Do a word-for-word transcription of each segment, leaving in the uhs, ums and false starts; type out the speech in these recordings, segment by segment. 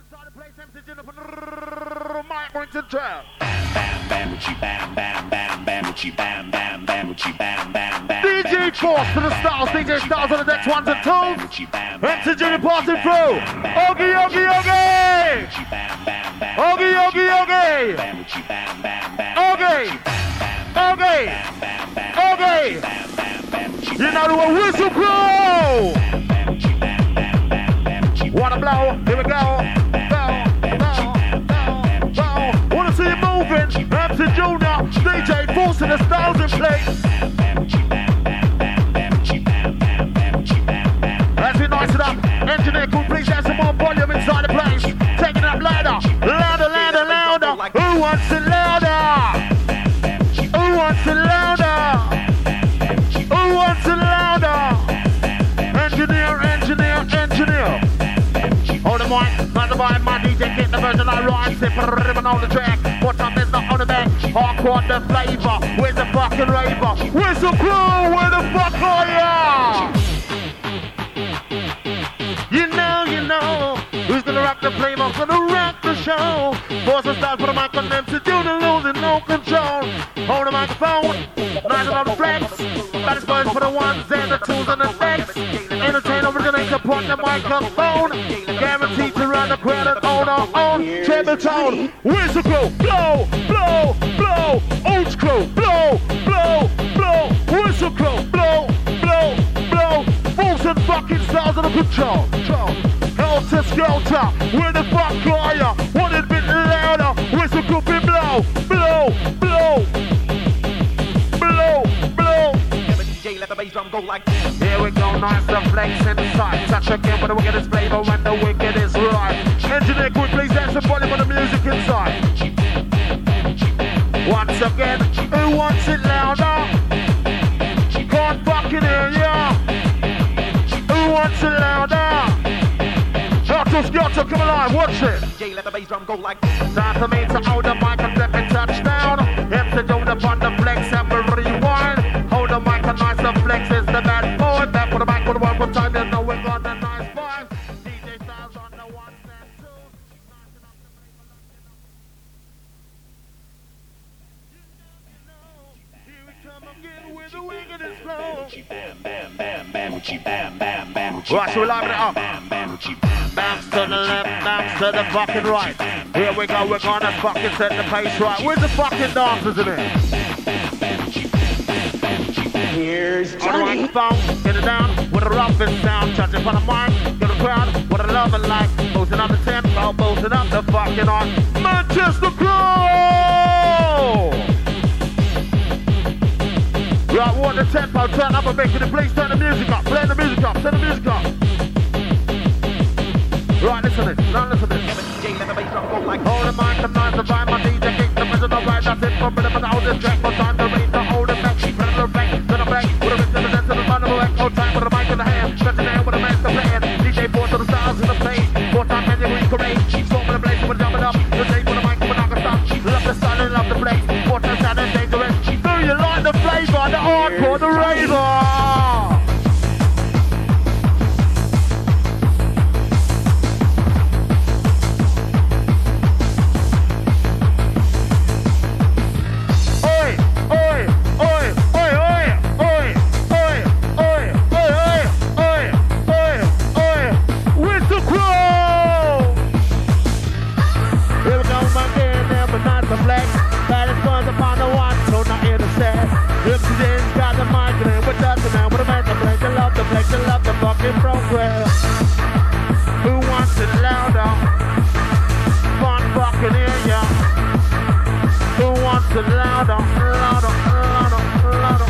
Inside the place, M C Jennifer, Mike Winton Trap. Bam bam bam bam bam bam bam bam bam bam bam bam bam. D J Force to the Styles, D J Styles on the decks, ones and twos. M C Jennifer passing through. Ogie, Ogie, Ogie. Ogie, Ogie, Ogie. Ogie. Ogie. Ogie. You know the whistle blow. Wanna blow? Here we go. Blow, blow, blow, blow. Wanna see you moving? M C Junior, D J Force in the Styles in place. Let's be nice it up. Engineer, cool, please add some more volume inside the place. Taking it up louder, louder, louder, louder. Who wants it louder? Who wants it louder? Who wants it louder? Engineer, engineer, engineer. Hold the mic, not the vibe, my D J, get the version I rhyme, sip a ribbon on the track. What time is not on the back? Hardcore the flavor, where's the fucking raver? Where's the crew? Where the fuck are ya? You know, you know, who's gonna rock the flavor, gonna rock the show. Force the stars for the mic on them to do the losing no control. Hold the microphone, nice on the flex. That is boys for the ones and the twos and the six. Entertain originate upon the microphone. Guaranteed to run the crowd and own our own treble tone. Whistle crew, blow, blow, blow. Old crew, blow, blow, blow. Whistle crew, blow, blow, blow. Force and fucking stars under control. Helter skelter, where the fuck are ya? Want it a bit louder? Whistle crew, be blow, blow, blow, blow, blow. Let the bass drum go like this. Here we go, nice the flex inside. Touch again for the wickedest flavor when the wicked is right. Engineer, quick, please dance the volume on the music inside. Once again, who wants it louder? Can't fucking hear ya. Who wants it louder? Helter Skelter, come alive, watch it. Let the bass drum go like this. Time for me to hold the mic and step and touchdown. Have to do the on the flex and we rewind. Hold the mic and nice the flex is the bad boy. Back for the mic for the one more time, there's no way on the nice vibe. D J Styles on the ones and twos. Here we come again with the wickedest flow. Bam bam bam bam bam bam bam. Right, so we're live it up. Bam bam Bams to the left, bams to the fucking right. Here we go, we're gonna fucking set the pace right. Where's the fucking dancers in it? Here's On the microphone, get it down with a roughest sound. Touching for the mic, get a crowd, what a love and like. Boosting up the tempo, boosting up the fucking art. Manchester Crew! Right, want the tempo, turn up and make it, please turn the music up, play the music up, turn the music up. Right, listen to this, now listen to this. Hold the mic, the nice, the vibe, my D J, kick the original right, that's it for me, but I'll just track for time to read the hold it back, run the back, to the back, with a wrist to the dance to the front of the echo time, with a mic in the hand, stretching down with a master plan, D J Force to the Styles in the place, four time can you read parade, storming the place, we're jumping up, the day with the mic, we're not gonna stop, love the style and love the place, four times out and dangerous, do you like the flavor, the hardcore, the raver? Program. Who wants it louder? Fun fucking hear ya. Who wants it louder? Louder, louder, louder.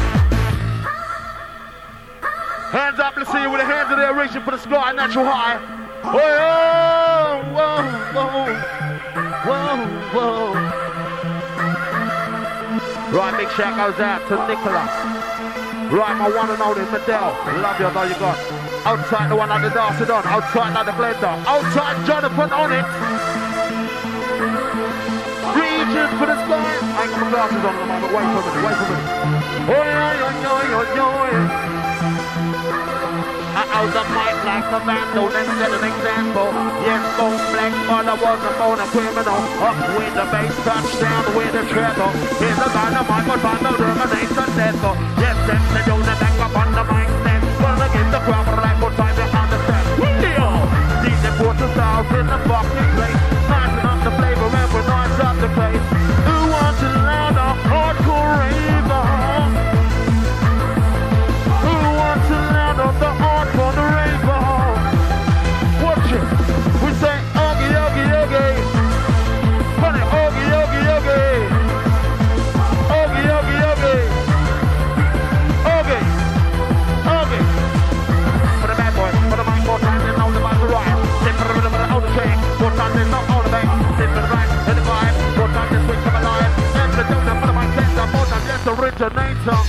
Hands up, let's see you with the hands in the air, reaching for the sky, natural high. Whoa, whoa, whoa, whoa, whoa. Right, big shout goes out to Nicola. Right, my one and only Fidel. Love you, I know you got. Outside the one on the dancing on. Outside like the blender. Outside Jonathan on it. Reaching for the sky. I ain't got my glasses on at the moment. Wait for me, wait for me. Oi, oi, oi, oi, oi, oi. Uh-uh. out the mic like a vandal, then set an example. Yes, bone black, but I wasn't born a criminal. Up with the bass, touchdown with the treble. In the dynamite, but find the rumination death. Yes, then they do the back up on the mic stand. Well, I give the crowd a like what time they understand. D J puts the styles in the fucking place. Nice enough to flavor every noise of the place. Who wants to learn a hardcore raver? Who wants to learn on the hardcore the raver? Watch it. We say oogie oogie oogie. Honey oogie oogie oogie. Oogie oogie oogie. Oogie. Oogie. For the bad boy, for the mic, more time than all the bad right. Sit for the rhythm of the older track. More time than not all the back. Sit for the right, in the vibe. More time than switch come alive. And the donor for the mic center. More time just originator.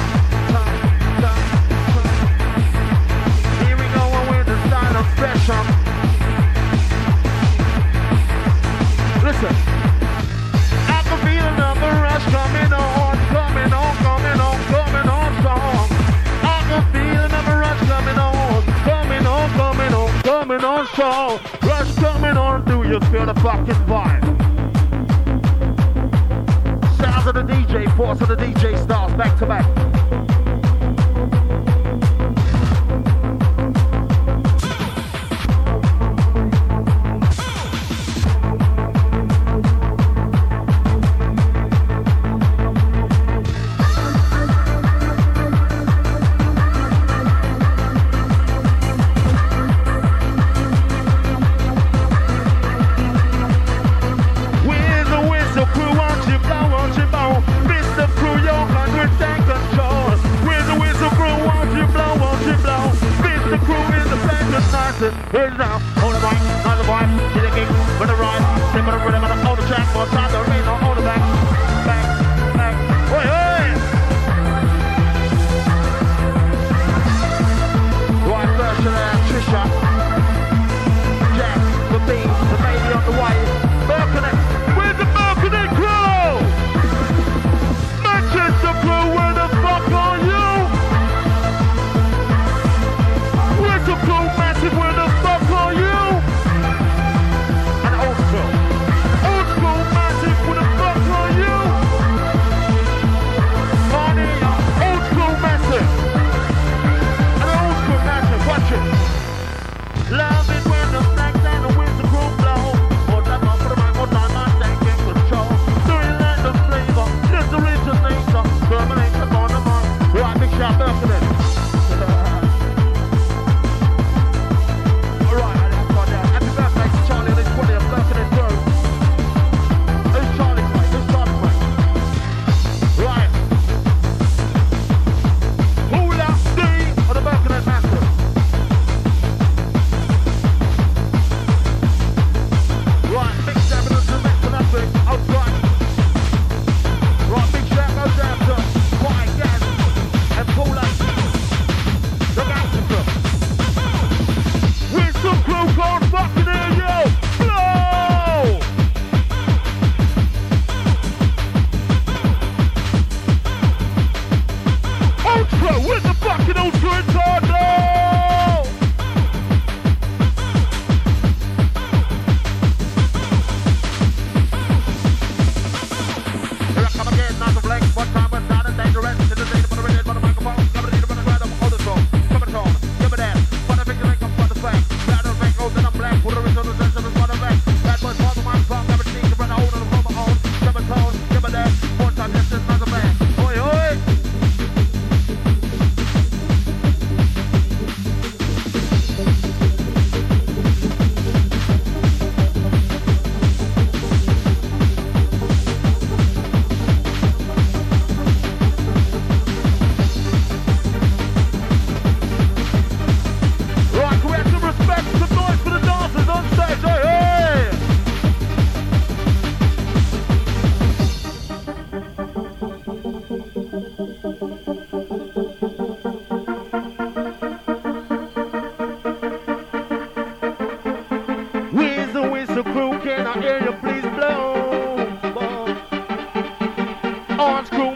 Here we go with the style of pressure. Listen. I can feel another rush coming on, coming on, coming on, coming on strong. I can feel another rush coming on, coming on, coming on, coming on strong. Rush coming on, do you feel the fucking vibe? Sounds of the D J, force of the D J stars, back to back. Here's now, hold the mic, not the vibe, hit the kick, with the rhyme, step on the rhythm, on the hold the track, more time, the rain, on hold the back, back, back, oi, oi! Right version of that, Trisha, Jack, the B, the baby on the way, Birkenhead, where's the Birkenhead crew? Manchester crew, where the fuck are you? Where's the crew, massive, where the fuck are you? And old school. Old school massive, where the fuck are you? Money, old school massive. And old school massive, watch it. Love it when the flags and the winds of crew blow. More time on for the mic, more time I'm taking control. Do you like the flavor? This originator. Terminator on the mark. Right, big shout, Birkenhead.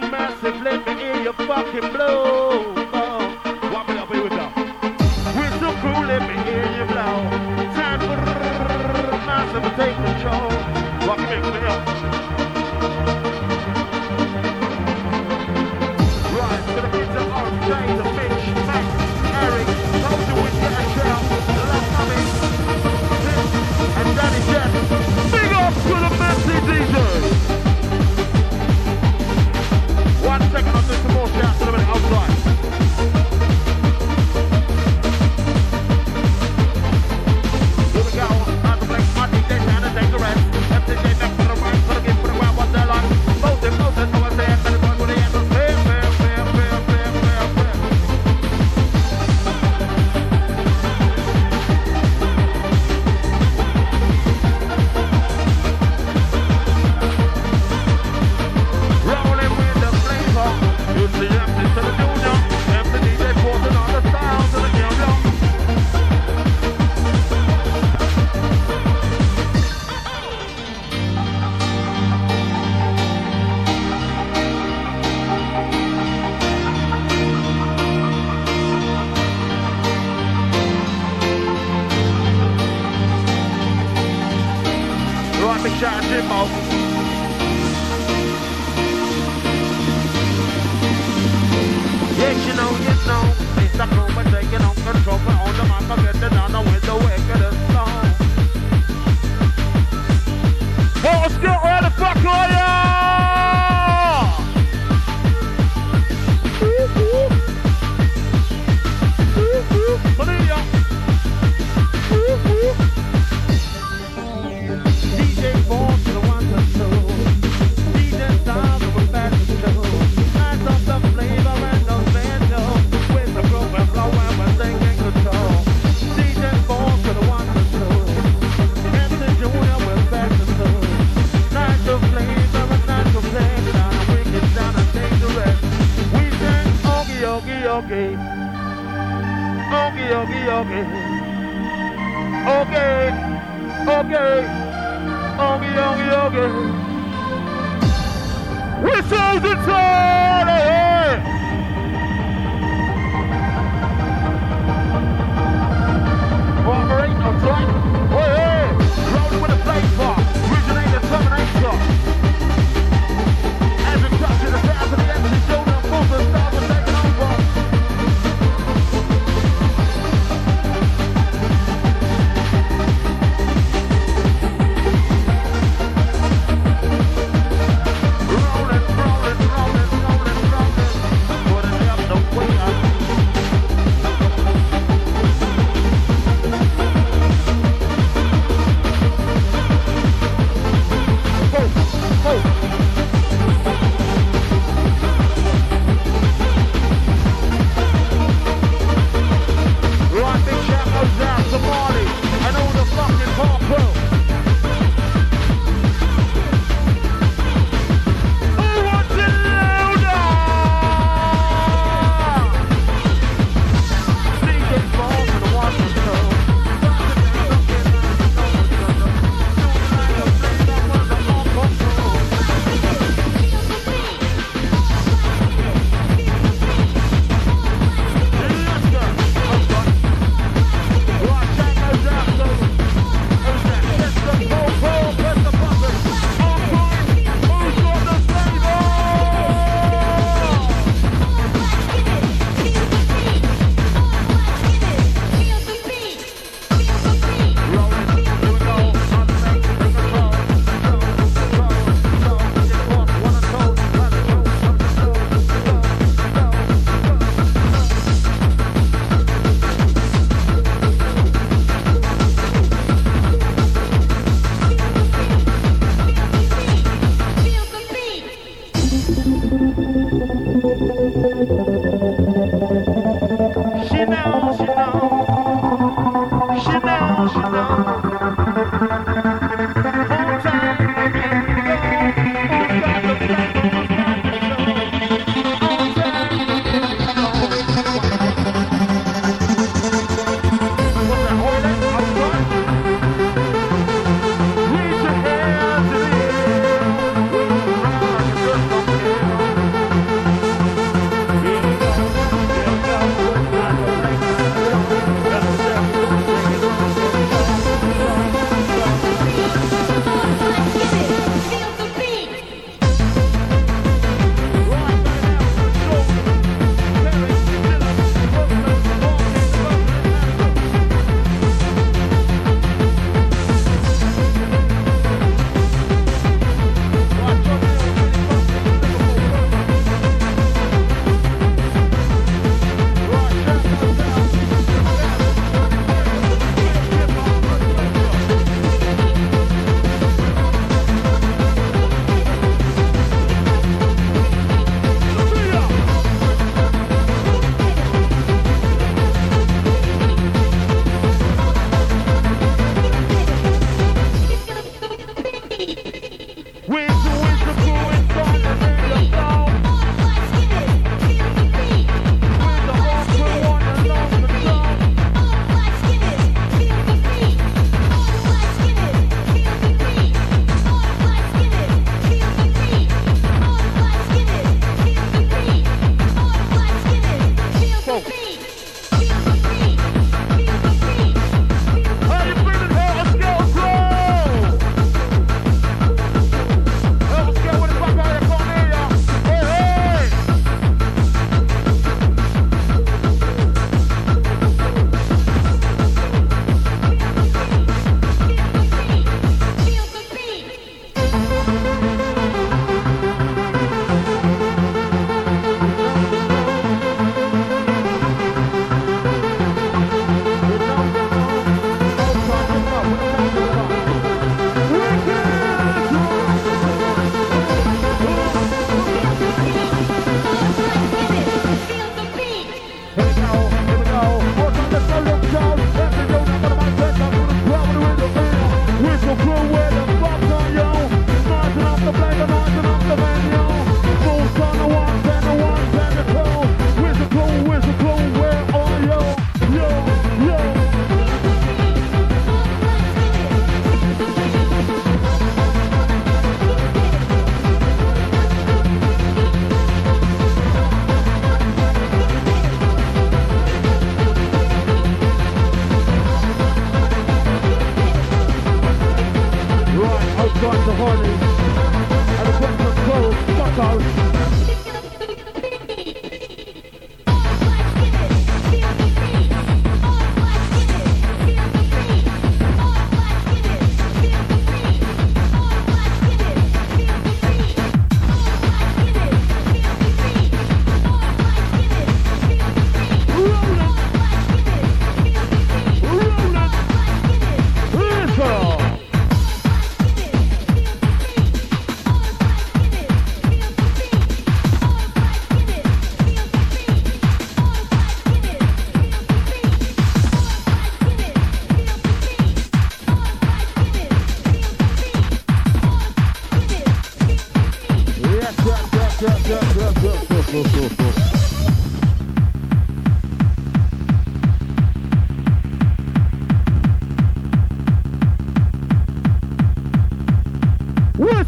fucking blow. Oh. Wobble up, here we go. Whistle never take control. Rock it, make me up. Right, to the kids of R J, the Mitch, Max, Eric, how do we get a shout? The love coming, Tim, and Danny Jet. Big up to the Messy D J. One second, I'll do some more shouts in a minute outside. Here we go, I'm the Blake, my D J, and I take the rest. M C J back for the right, for the game, for the wild, what they're like. Both it, both it, no one's there, but it's going to the end of the fair, fair, fair, fair, fair, fair, fair. Rolling with the flavor, you see M C to the junior, M C D J forcing on the style to the junior. Right, big shout out to Jimbo. Yes, you know, you know, it's the crew, we're taking on control, but on the mic, I'll get it down with the wickedest song. Well, let's get ready, fuck on ya! Maria! D J Force to the one to two. D J Style to the back to two. Nice of the flavor and the banjo. With the groove and flow and we're taking control. D J Force to the one to two. M C Junior we're back to two. Nice of flavor and nice of flavor. Down and bring it down and take the rest. We sing Ogie Ogie Ogie. Ogie Ogie Ogie. Okay. Okay. Ogie, ogie, ogie. Whistles and sound, hey! Operate on track, hey, hey! Rolling with a flavor, originator, Terminator. As it drops to the sound of the M C Jonah, moves and stars are taking over.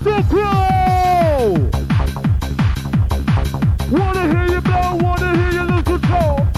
Bristol Crew! Wanna hear you blow, wanna hear you lose control.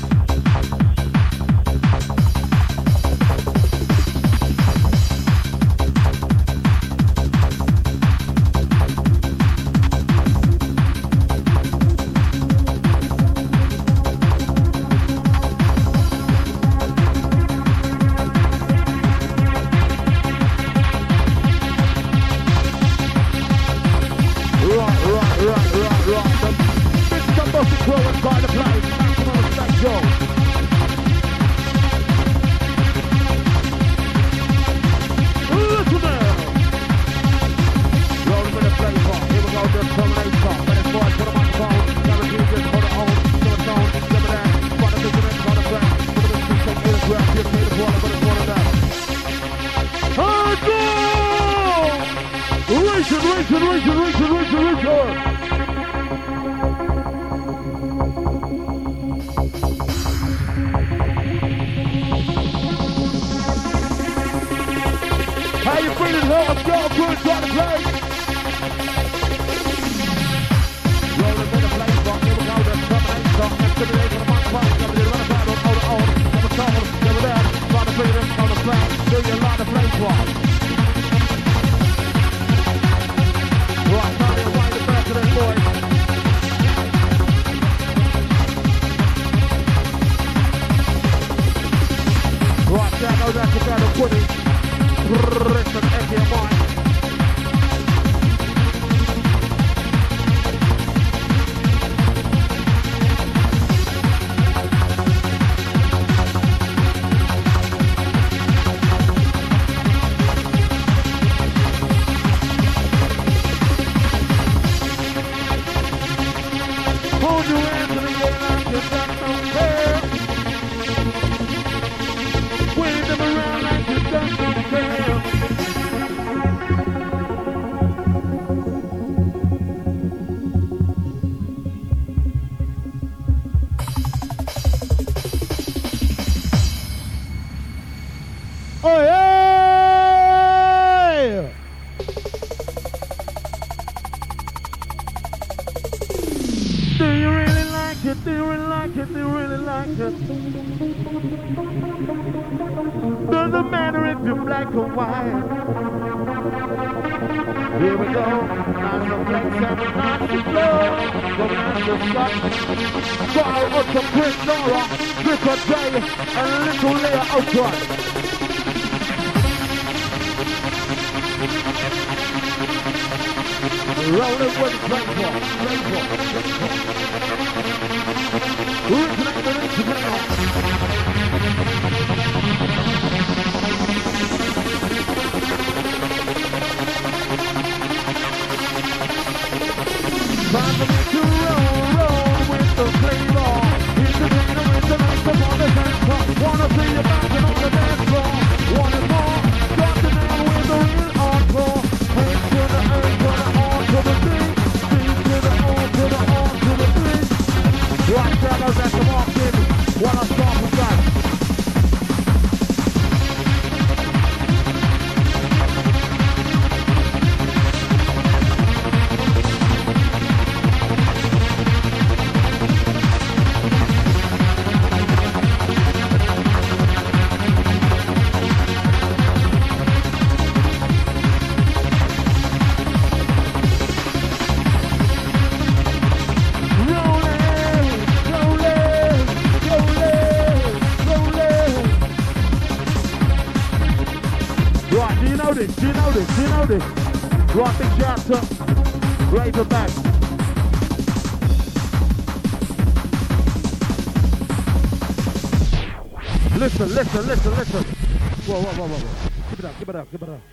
Listen, listen, listen, listen. Whoa, whoa, whoa, whoa, whoa. Keep it up, keep it up, keep it up.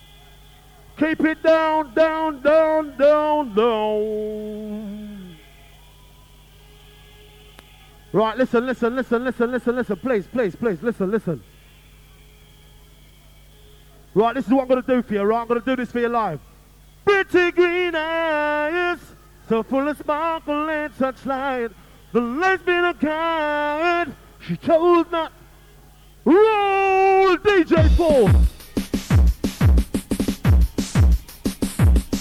Keep it down, down, down, down, down. Right, listen, listen, listen, listen, listen, listen. Please, please, please, listen, listen. Right, this is what I'm going to do for you, right? I'm going to do this for you live. Pretty green eyes, so full of sparkle and such light. The lesbian kind, she chose not. Roll D J Force.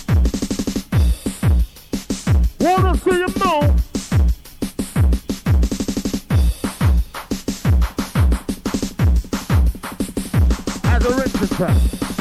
track.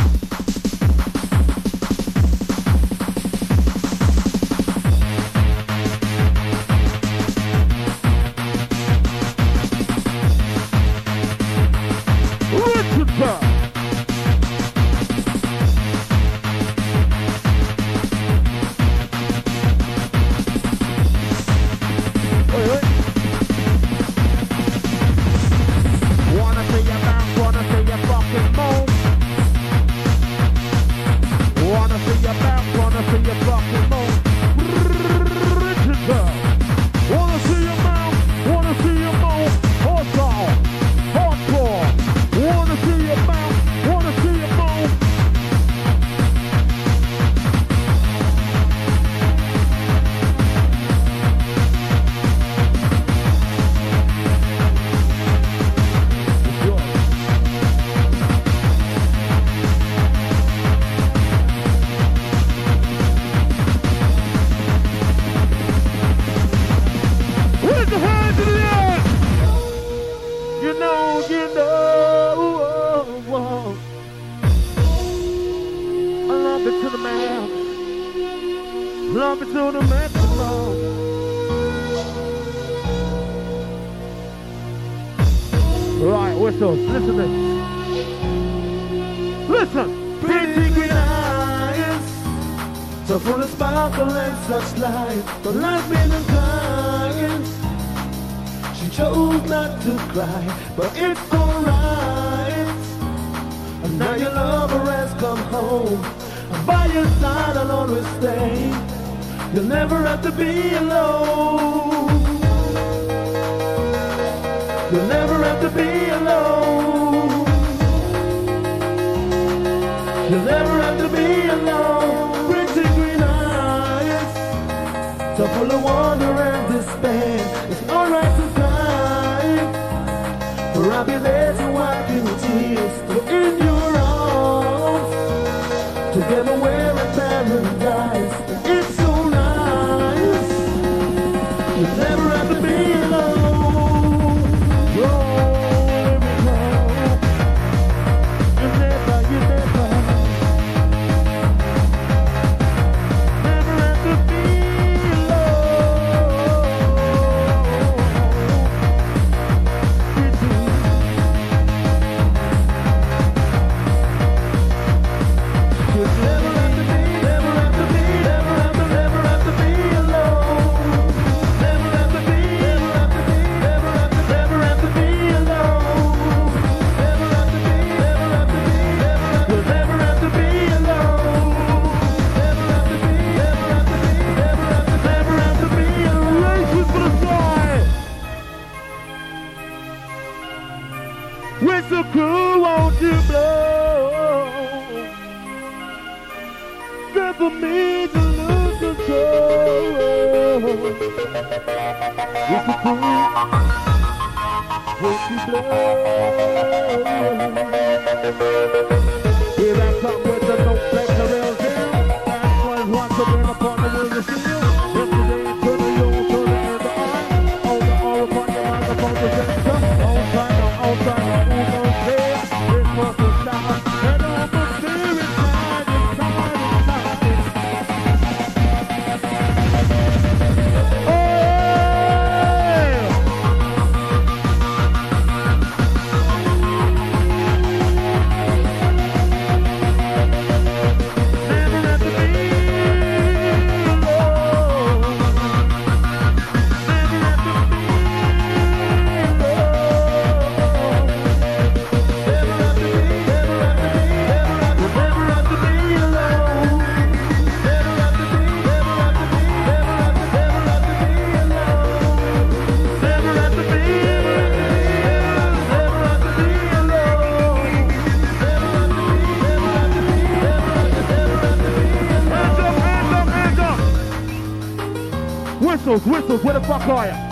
Whistles, whistles, where the fuck are you?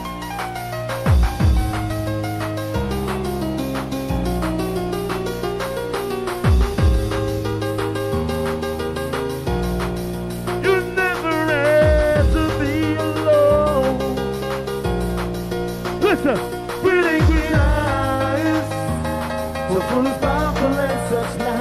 You never had to be alone. Listen, pretty green eyes, so full of sparkle and such light.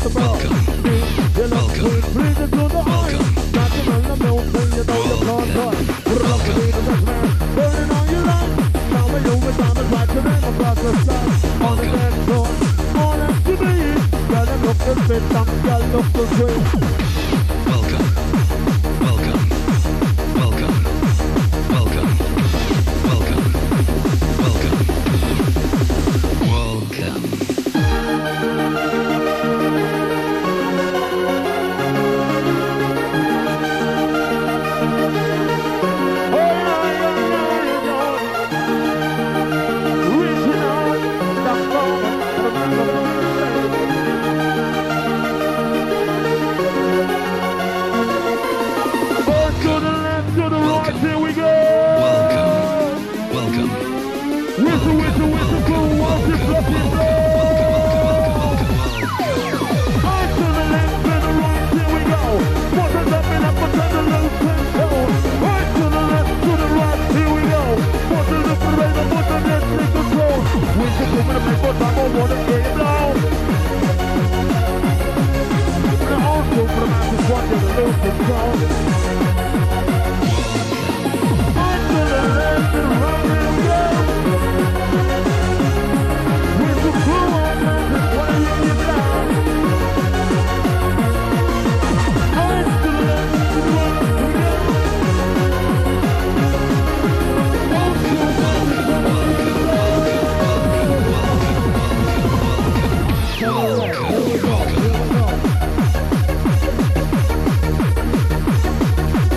the bar. Welcome. You love Welcome. sweet, bring it to the heart. Welcome. Natural and mountain, you know you can't touch. Rock the beat of the man, burning on your life. Now we you with on the right to them across the sun. On the dance floor, on M T V. Girl, them look the fit, and girl look the sweet. Welcome. Welcome. Welcome. Welcome. Welcome. Welcome. Here we go! Welcome. Welcome. Whistle, whistle, whistle, cool, waltz it, fluffy flow! Eyes to the left and the right, here we go! Buttons up and up, but turn the loose control! Eyes to the left, to the right, here we go! Buttons up and right, but the left, take control! Whistle, cool, with a big butt, I'm on water, get it down! Now also for the massive squad, get the loose control! To the left and right, here we go. With the crew on mountain, why you get down? Eyes to the left and right, here we go. Here we go, here we go.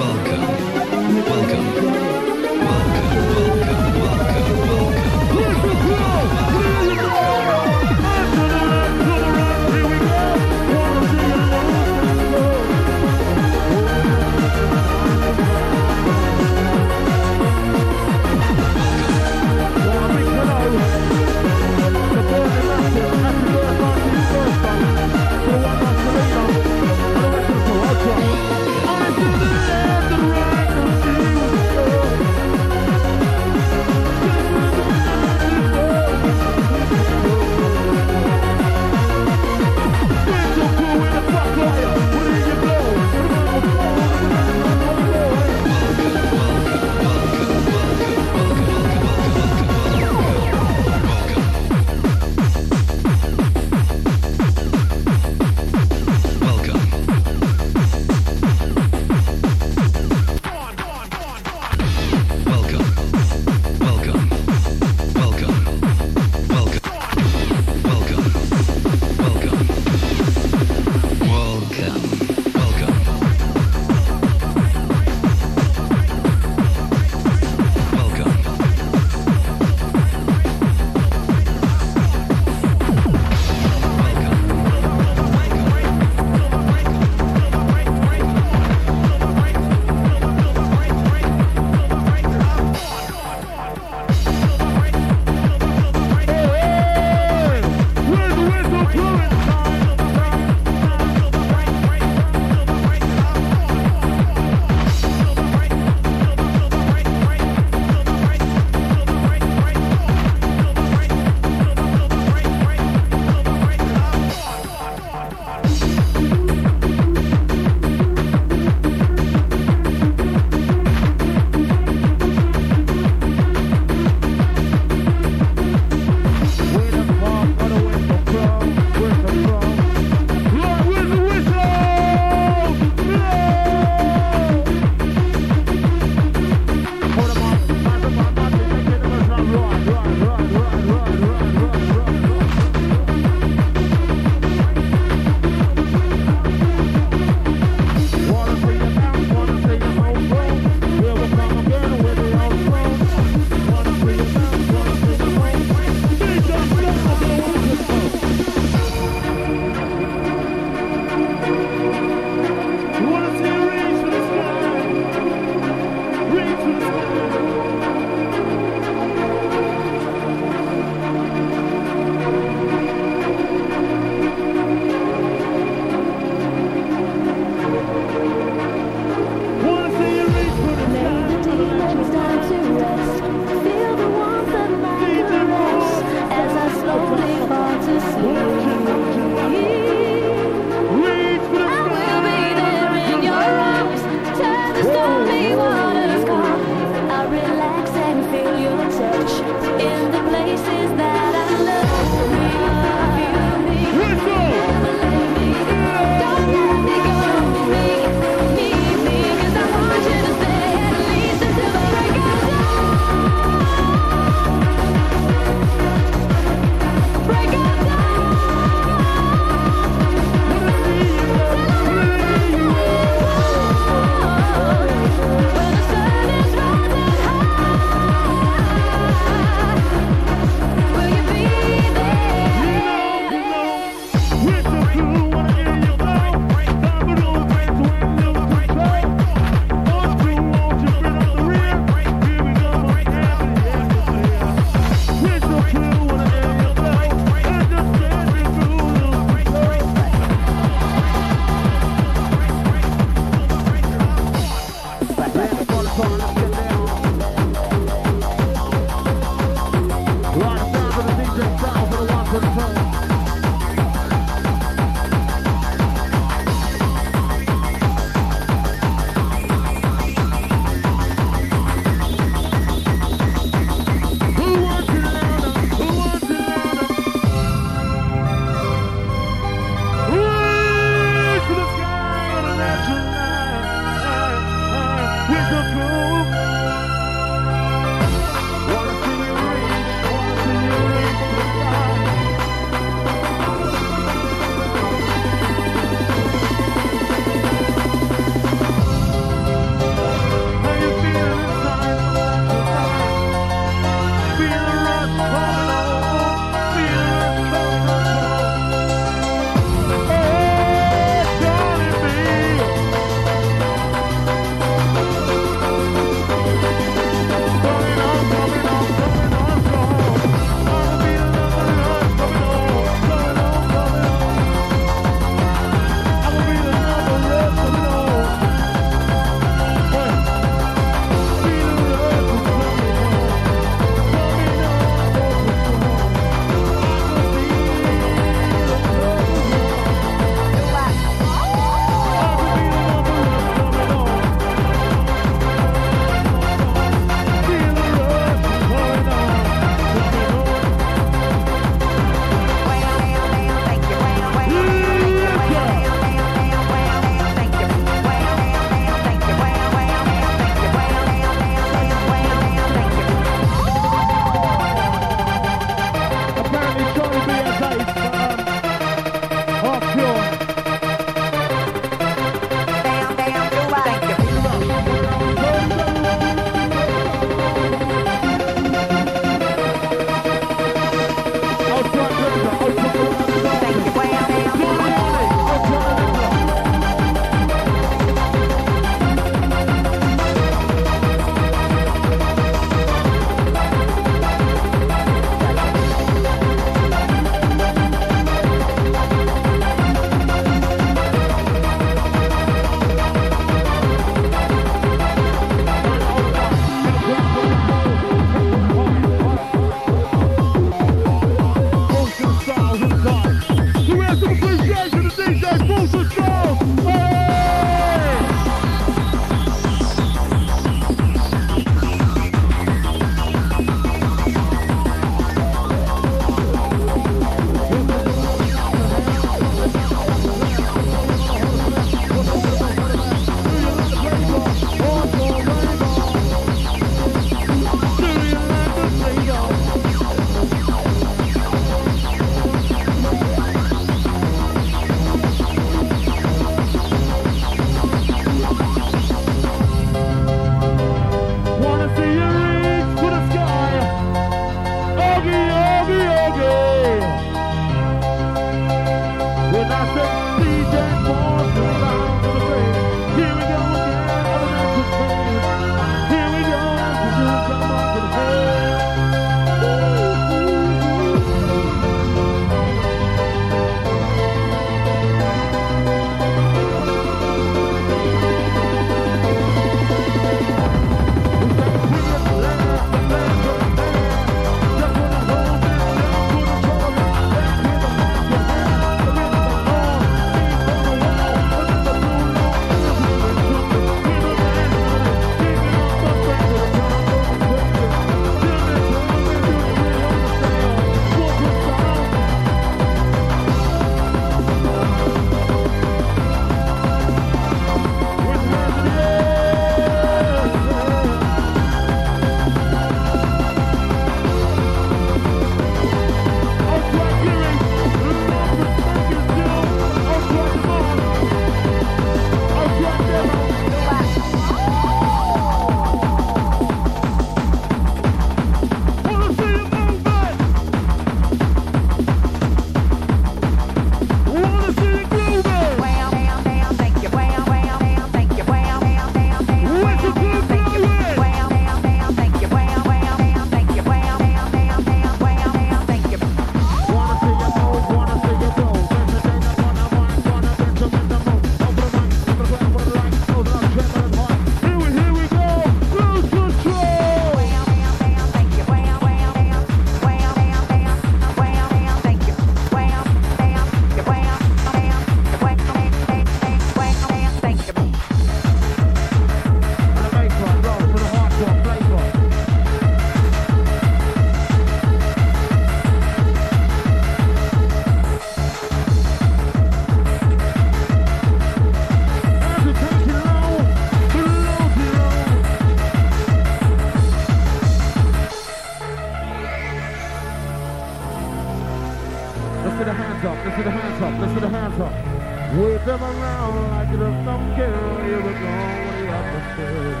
Wave them around like it a some girl. Here we go, way up the stairs.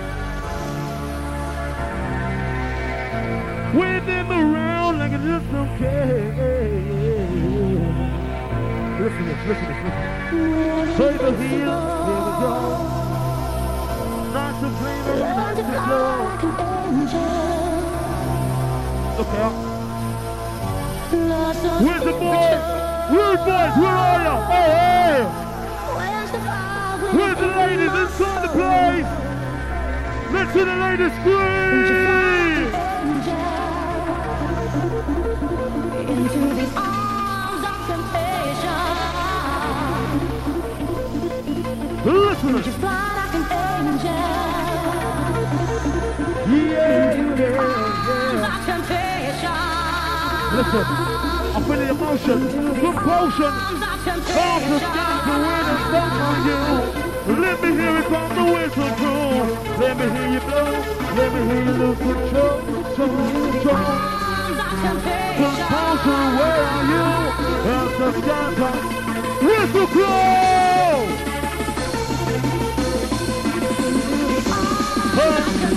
Wave them around like it just don't care. Listen to this, listen to this, listen. Play the heel, here we go. Nice to play the nice to go. Look out. Where's the boys? Rude boys, where are you? Hey, hey! Where's the ladies inside the place? Let's hear the ladies scream! Into the arms of temptation. Listen! Would you fly like an angel? Yeah, Into the yeah, arms yeah. of temptation. Listen. I feel the emotion, compulsion, bound to stand to win and stop on you. Let me hear it from the whistle crew. Let me hear you blow. Let me hear you lose control, control, control. Compulsion, where are you? As the sky comes, whistle crew. Hey.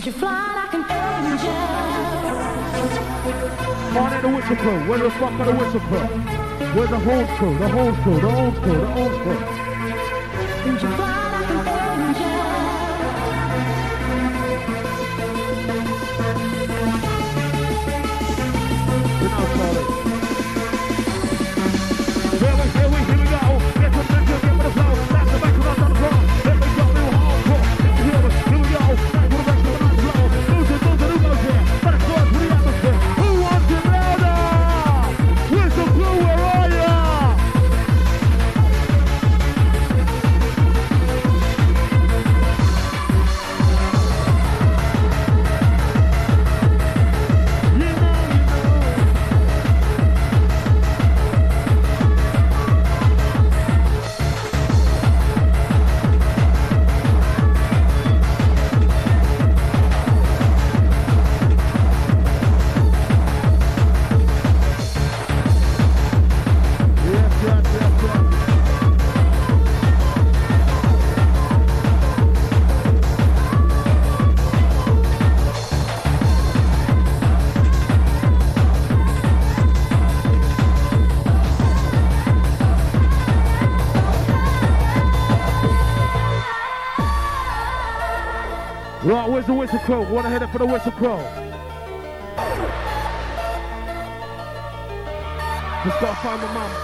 you fly like an angel? On in the whistle crew. Where the fuck are the whistle crew? Where's the whole crew? The whole crew. The old crew. The old crew. Would you fly like an angel? You know, Charlie. Here we, here we, here we go. Get the bitch, get with the flow. That's the back of us on the floor. Here we go, we were hardcore. Here we, here we go. Back with the rest of the night flow. Lose it, lose it, who goes here? Back towards the atmosphere. Who wants it louder? Whistle crew, where are ya? Right, where's the whistle crow? Wanna hit it for the whistle crow? Just gotta find my mum.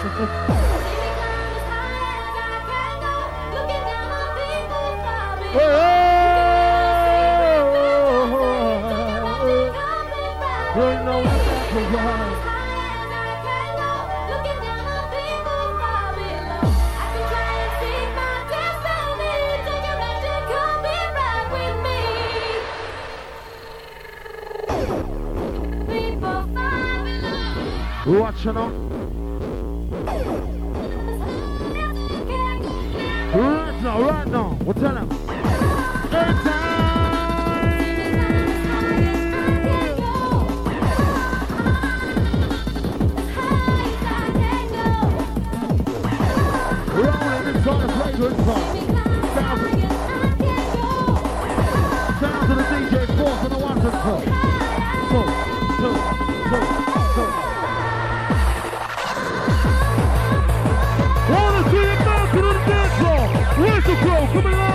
Hey, oh, you know what's happening. Watching on. Right now, right now. We'll tell him. Rolling inside the fragrance bar. Sounds of the D J Force and the Watson Club. Go, go, go, go. Wanna see it back to the dance floor? Whistle Crow coming live!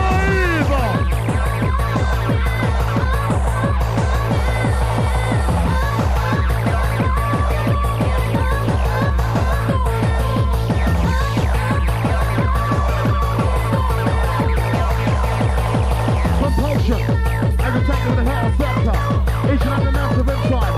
Compulsion, as a tank with a hair of sector. Each and every massive inside.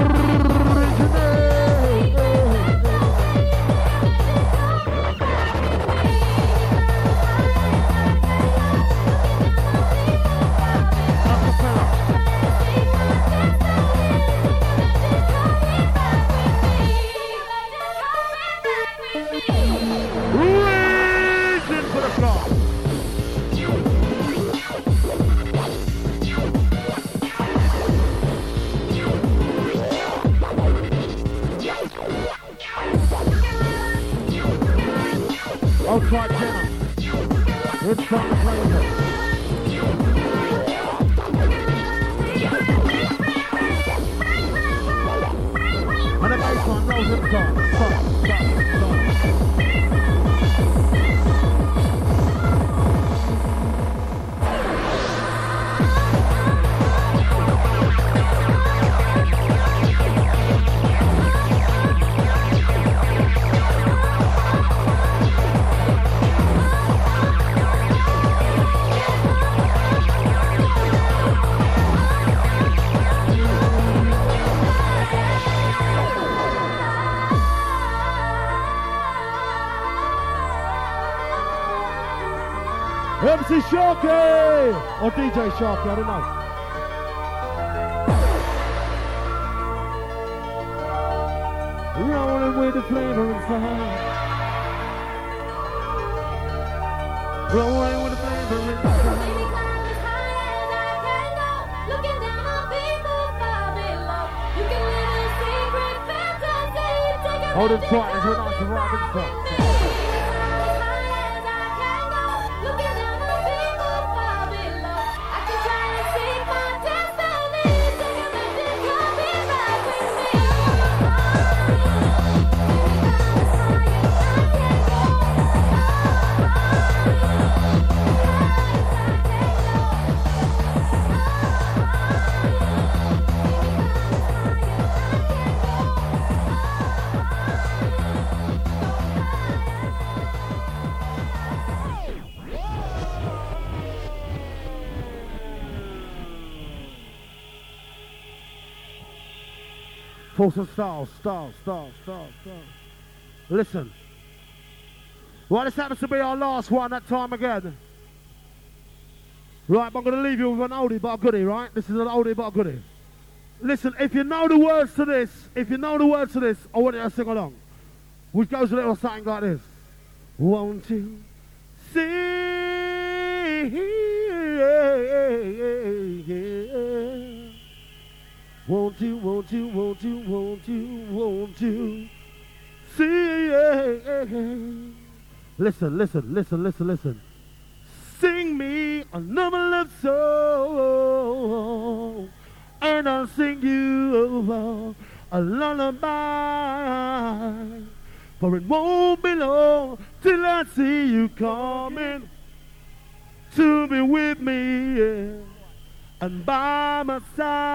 Reaching for the floor. Outside Jenna. It's time to play with it. And the baseline rolls inside. Stop, stop, stop. M C Sharky! Or D J Sharky, I don't know. Rolling with the flavor inside. Rolling with the flavor inside. Hold it tight as we're not surviving stuff. I can try and see my Force of style, style, style, style, style. Listen. Well, this happens to be our last one that time again. Right, but I'm going to leave you with an oldie but a goodie, right? This is an oldie but a goodie. Listen, if you know the words to this, if you know the words to this, I want you to sing along. Which goes a little something like this. Won't you sing? Won't you, won't you, won't you, won't you, won't you sing? Listen, listen, listen, listen, listen. Sing me another love song, and I'll sing you a lullaby. For it won't be long till I see you coming to be with me, yeah, and by my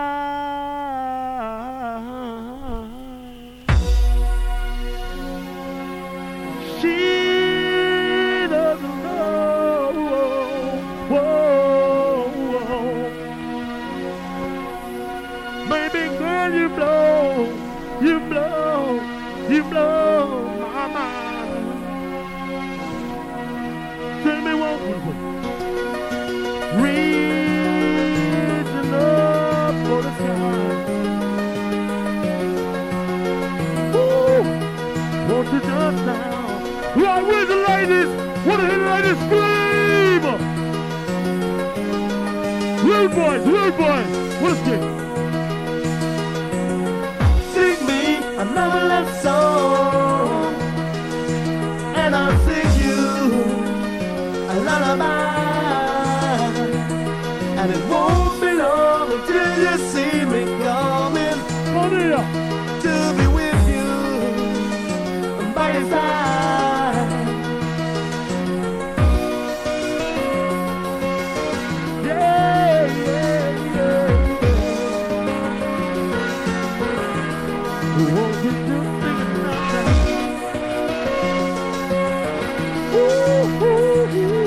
side. She doesn't know, whoa, whoa. Baby girl, you blow, you blow, you blow my mind. Tell me what was it? Reaching up for the sky. Woo! Won't you just now? Right, where's the ladies? Wanna hear the ladies scream? Rude boys, rude boys. What's this? Sing me another love song, and I'll sing you a lullaby. And it won't be long until you see me coming on here to be with you by your side. Yeah, yeah, yeah. Won't you just sing it now? Ooh, ooh, ooh.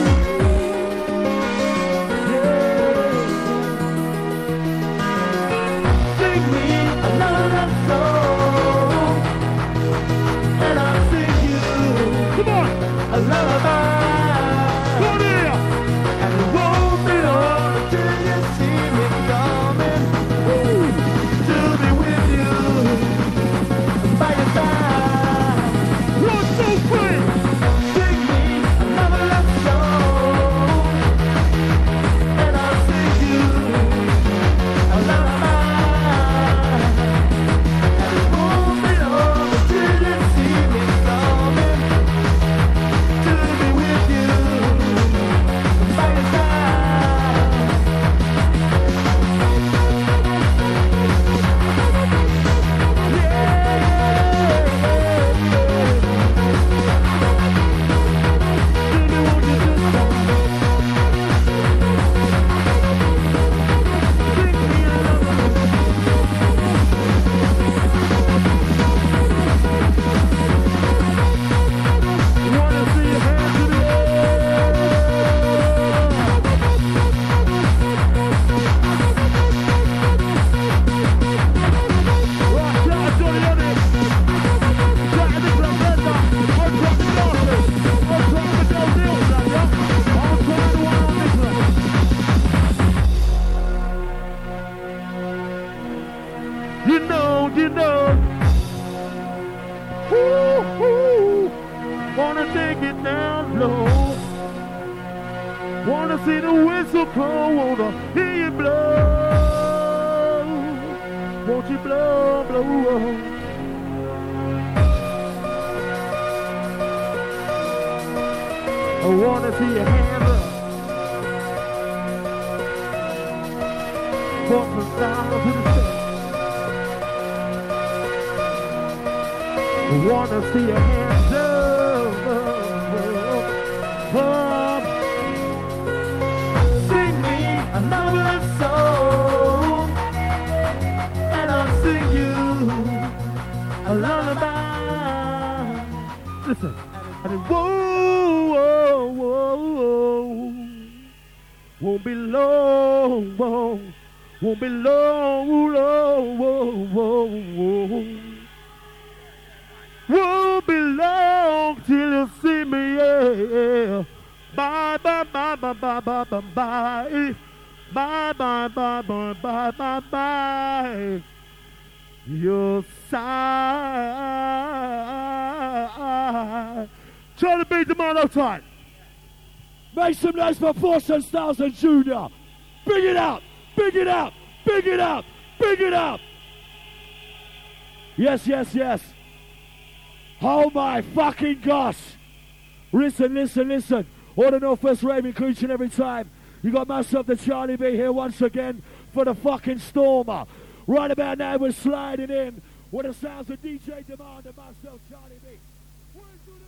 A lullaby. Come here. And it won't be long until you see me coming to be with you by your side. One, two, three. Sing me another love song, and I'll sing you a lullaby. And it won't be long until you see me coming to be with you by your side. You know, you know. Ooh, ooh. Wanna take it down low. Wanna see the whistle blow. Wanna hear you blow. Won't you blow, blow? I wanna see your hands up. Walk from down to the stage. I wanna see your hands up, up. Sing me another song, and I'll sing you a lullaby. Listen, and it whoa, whoa, whoa, whoa, won't be long, won't, Won't be long, long, whoa, whoa, whoa. Won't be long till you see me, yeah. Bye, bye, bye, bye, bye, bye, bye, bye. Bye, bye, bye, bye, bye, bye, bye. Your side. Try to beat the man outside. Make some noise for Fortune Styles and Junior. Big it up, big it up, big it up, big it up. Yes, yes, yes. Oh my fucking gosh. Listen, listen, listen. All the Northwest Raving creature every time. You got myself, the Charlie B, here once again for the fucking Stormer. Right about now we're sliding in with the sounds of D J Demand and myself, Charlie B.